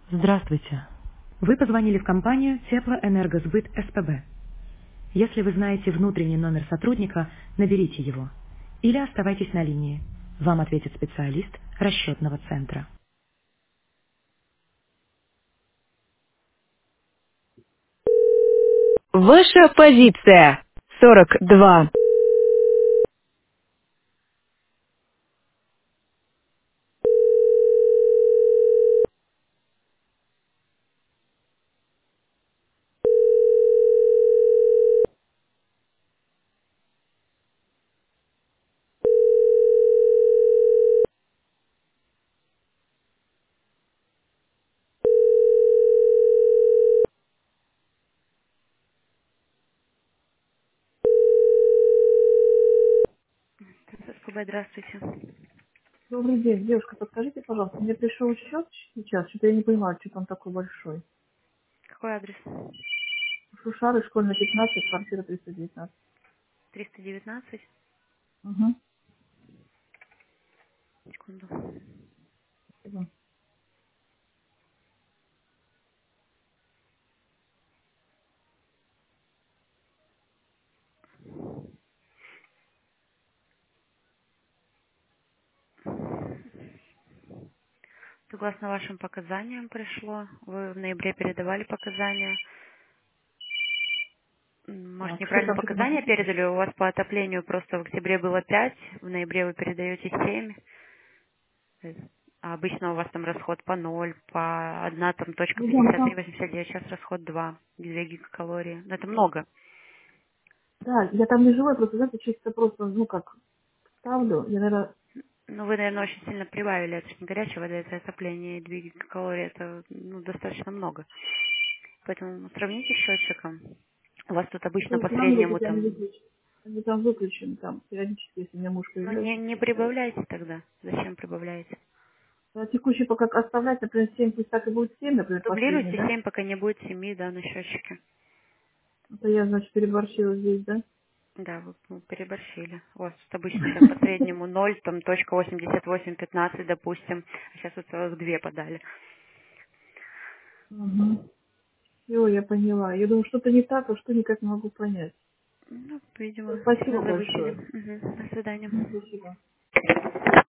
Здравствуйте. Вы позвонили в компанию Теплоэнергосбыт СПБ. Если вы знаете внутренний номер сотрудника, наберите его. Или оставайтесь на линии. Вам ответит специалист расчетного центра. Ваша позиция 42. СПБ, здравствуйте. Добрый день, девушка, подскажите, пожалуйста, мне пришел счет сейчас, что-то я не понимаю, что он такой большой. Какой адрес? Шушары, школьная 15, квартира 319. 319. Угу. Секунду. Спасибо. Согласно вашим показаниям пришло. Вы в ноябре передавали показания. Может, Так, что неправильно там, что-то показания написано? передали? У вас по отоплению просто в октябре было 5, в ноябре вы передаете 7. А обычно у вас там расход по 0, по 1, там точка Ну да, ну 53, там, 89, сейчас расход 2, 2 гигакалории. Но это много. да, я там не живу, я просто, знаете, чисто просто, ну как, ставлю, я, наверное, Ну, вы, наверное, очень сильно прибавили. Это же не горячая вода, это отопление, и 2 гигакалории, это достаточно много. Поэтому сравните с счетчиком. У вас тут обычно что по сравнивать, среднему если они там... выключены. Они там выключены, там, периодически, если меня муж Ну, приезжает, не включает. прибавляйте тогда. Зачем прибавляете? А текущий пока оставлять, например, 7, пусть так и будет 7, например, последний, Дублируйте да? 7, пока не будет 7, да, на счетчике. Это я, значит, переборщила здесь, да? Да, вы переборщили. У вас тут обычно сейчас по среднему 0, там точка 88,15, допустим. А сейчас вот целых 2 подали. Угу. Все, я поняла. Я думаю, что-то не так, а что никак не могу понять. Ну, видимо, Спасибо сильно завысили. большое. Мгм. До свидания. Мгм, спасибо.